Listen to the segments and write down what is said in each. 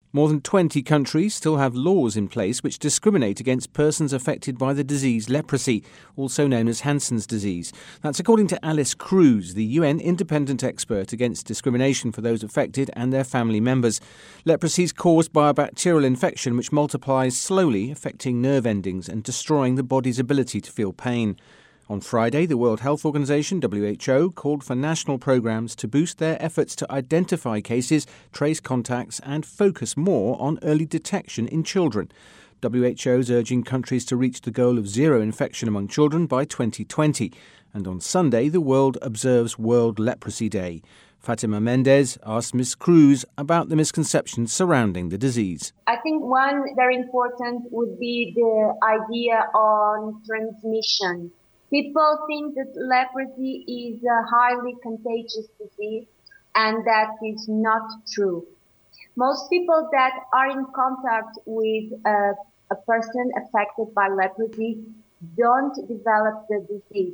More than 20 countries still have laws in place which discriminate against persons affected by the disease leprosy, also known as Hansen's disease. That's according to Alice Cruz, the UN independent expert against discrimination for those affected and their family members. Leprosy is caused by a bacterial infection which multiplies slowly, affecting nerve endings and destroying the body's ability to feel pain. On Friday, the World Health Organization, WHO, called for national programs to boost their efforts to identify cases, trace contacts and focus more on early detection in children. WHO is urging countries to reach the goal of zero infection among children by 2020. And on Sunday, the world observes World Leprosy Day. Fatima Mendez asked Ms. Cruz about the misconceptions surrounding the disease. I think one very important would be the idea on transmission. People think that leprosy is a highly contagious disease, and that is not true. Most people that are in contact with a person affected by leprosy don't develop the disease.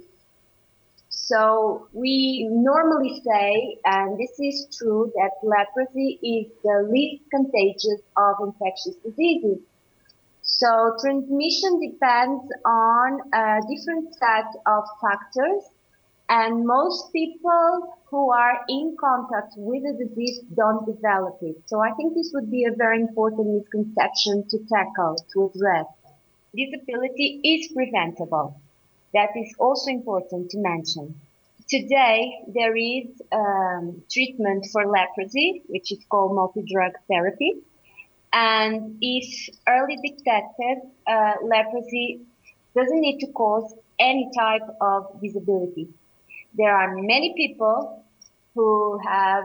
So we normally say, and this is true, that leprosy is the least contagious of infectious diseases. So transmission depends on a different set of factors, and most people who are in contact with the disease don't develop it. So I think this would be a very important misconception to tackle, to address. Disability is preventable. That is also important to mention. Today, there is treatment for leprosy, which is called multi-drug therapy. And if early detected, leprosy doesn't need to cause any type of disability. There are many people who have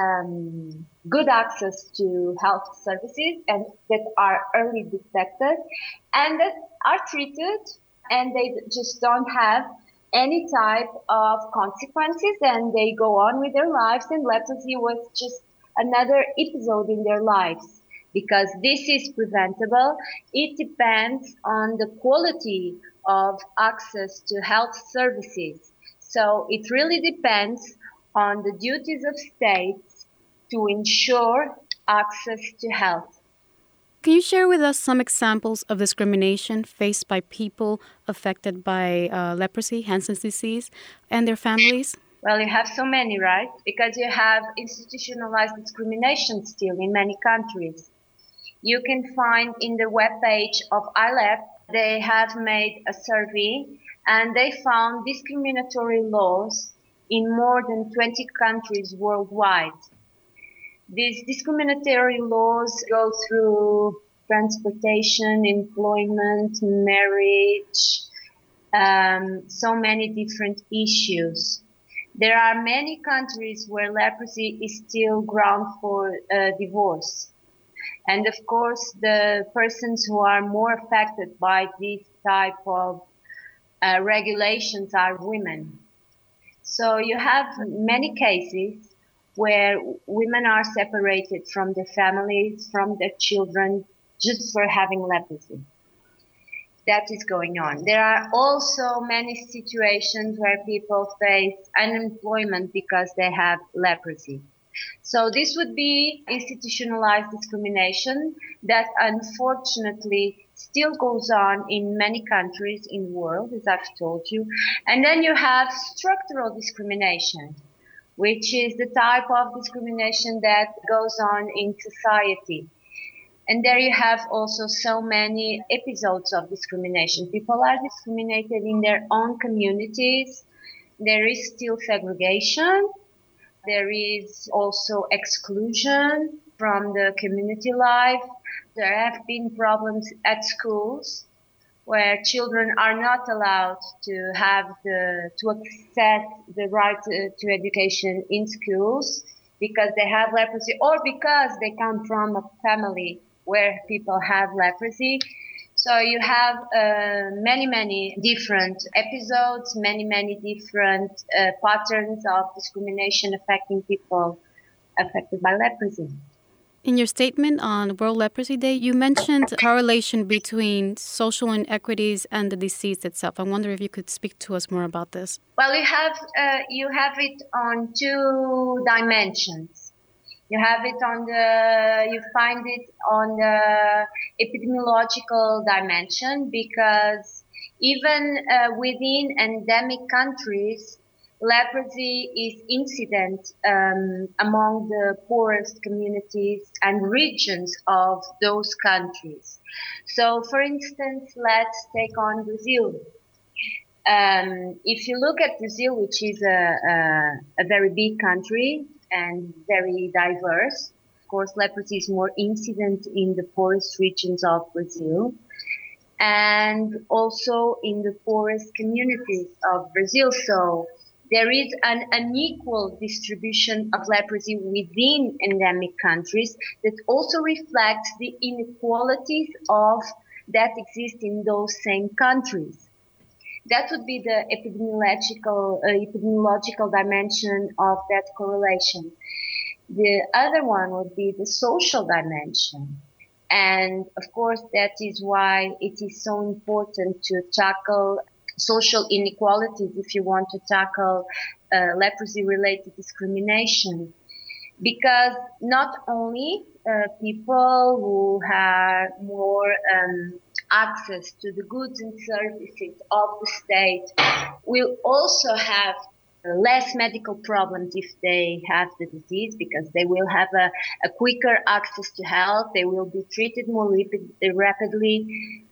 good access to health services and that are early detected and that are treated, and they just don't have any type of consequences, and they go on with their lives, and leprosy was just another episode in their lives. Because this is preventable, it depends on the quality of access to health services. So it really depends on the duties of states to ensure access to health. Can you share with us some examples of discrimination faced by people affected by leprosy, Hansen's disease, and their families? Well, you have so many, right? Because you have institutionalized discrimination still in many countries. You can find in the webpage of ILEP, they have made a survey and they found discriminatory laws in more than 20 countries worldwide. These discriminatory laws go through transportation, employment, marriage, so many different issues. There are many countries where leprosy is still ground for divorce. And of course, the persons who are more affected by this type of regulations are women. So you have many cases where women are separated from their families, from their children, just for having leprosy. That is going on. There are also many situations where people face unemployment because they have leprosy. So this would be institutionalized discrimination that unfortunately still goes on in many countries in the world, as I've told you. And then you have structural discrimination, which is the type of discrimination that goes on in society. And there you have also so many episodes of discrimination. People are discriminated in their own communities. There is still segregation. There is also exclusion from the community life. There have been problems at schools where children are not allowed to access the right to education in schools because they have leprosy or because they come from a family where people have leprosy. So you have many different episodes, many different patterns of discrimination affecting people affected by leprosy. In your statement on World Leprosy Day, you mentioned correlation between social inequities and the disease itself. I wonder if you could speak to us more about this. Well, you have it on two dimensions. You have it you find it on the epidemiological dimension because even within endemic countries, leprosy is incident among the poorest communities and regions of those countries. So, for instance, let's take on Brazil. If you look at Brazil, which is a very big country and very diverse, of course, leprosy is more incident in the poorest regions of Brazil and also in the poorest communities of Brazil. So there is an unequal distribution of leprosy within endemic countries that also reflects the inequalities that exist in those same countries. That would be the epidemiological dimension of that correlation. The other one would be the social dimension. And of course, that is why it is so important to tackle social inequalities if you want to tackle leprosy-related discrimination. Because not only people who have more access to the goods and services of the state will also have less medical problems if they have the disease because they will have a quicker access to health. They will be treated more rapidly.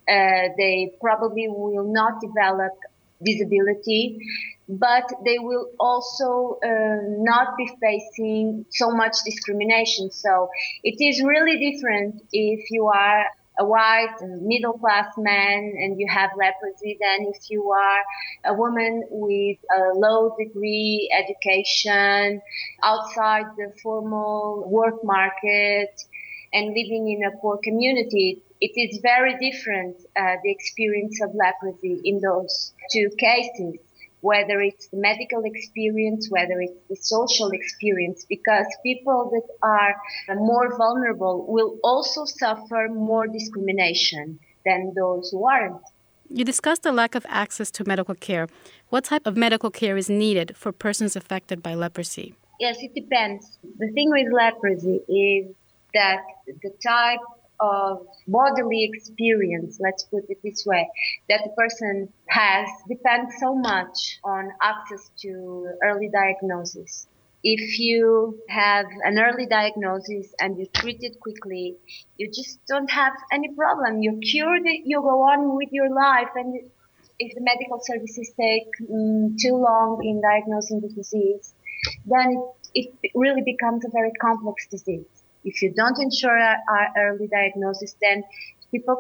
They probably will not develop disability, but they will also not be facing so much discrimination. So it is really different if you are a white middle-class man and you have leprosy than if you are a woman with a low degree education outside the formal work market and living in a poor community. It is very different, the experience of leprosy in those two cases, whether it's the medical experience, whether it's the social experience, because people that are more vulnerable will also suffer more discrimination than those who aren't. You discussed the lack of access to medical care. What type of medical care is needed for persons affected by leprosy? Yes, it depends. The thing with leprosy is that the type of bodily experience, let's put it this way, that the person has depends so much on access to early diagnosis. If you have an early diagnosis and you treat it quickly, you just don't have any problem. You're cured, you go on with your life. And if the medical services take too long in diagnosing the disease, then it really becomes a very complex disease. If you don't ensure our early diagnosis, then people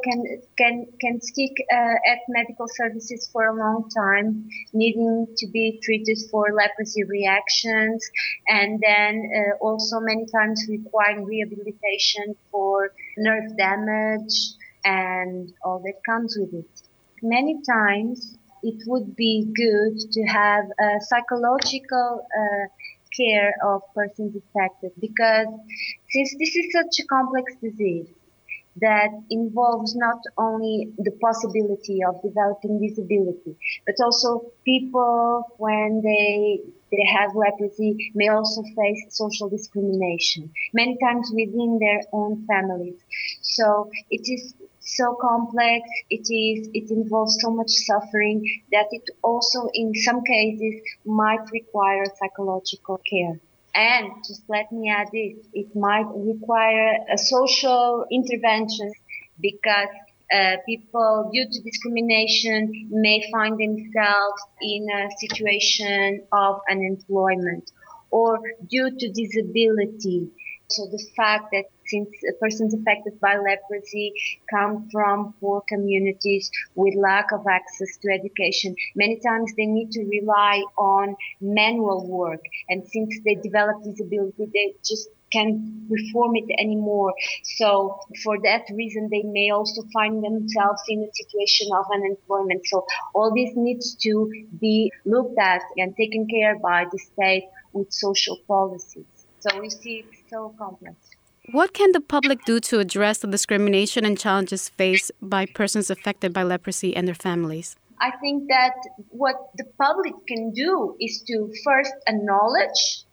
can stick at medical services for a long time, needing to be treated for leprosy reactions, and then also many times requiring rehabilitation for nerve damage and all that comes with it. Many times it would be good to have a psychological care of persons affected, because since this is such a complex disease that involves not only the possibility of developing disability, but also people when they have leprosy may also face social discrimination, many times within their own families. So it is so complex, it involves so much suffering that it also in some cases might require psychological care. And just let me add this, it might require a social intervention because people due to discrimination may find themselves in a situation of unemployment or due to disability. So the fact that since persons affected by leprosy come from poor communities with lack of access to education, many times they need to rely on manual work. And since they develop disability, they just can't perform it anymore. So for that reason, they may also find themselves in a situation of unemployment. So all this needs to be looked at and taken care by the state with social policies. So we see it's so complex. What can the public do to address the discrimination and challenges faced by persons affected by leprosy and their families? I think that what the public can do is to first acknowledge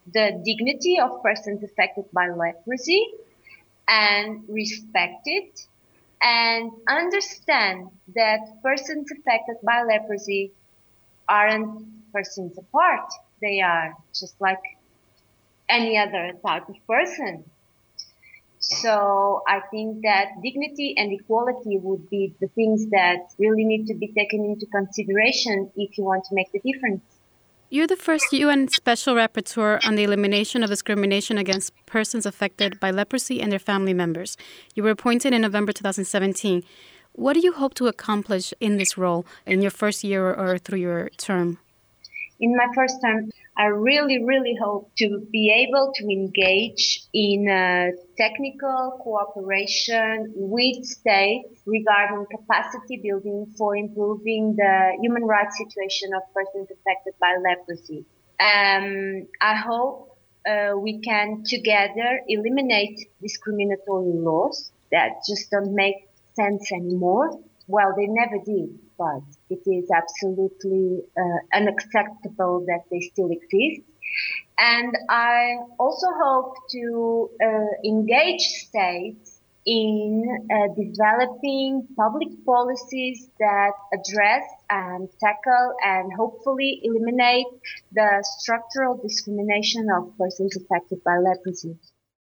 the dignity of persons affected by leprosy and respect it and understand that persons affected by leprosy aren't persons apart. They are just like any other type of person. So I think that dignity and equality would be the things that really need to be taken into consideration if you want to make the difference. You're the first UN Special Rapporteur on the elimination of discrimination against persons affected by leprosy and their family members. You were appointed in November 2017. What do you hope to accomplish in this role in your first year or through your term? In my first term, I really hope to be able to engage in technical cooperation with states regarding capacity building for improving the human rights situation of persons affected by leprosy. I hope we can together eliminate discriminatory laws that just don't make sense anymore. Well, they never did, but it is absolutely unacceptable that they still exist. And I also hope to engage states in developing public policies that address and tackle and hopefully eliminate the structural discrimination of persons affected by leprosy.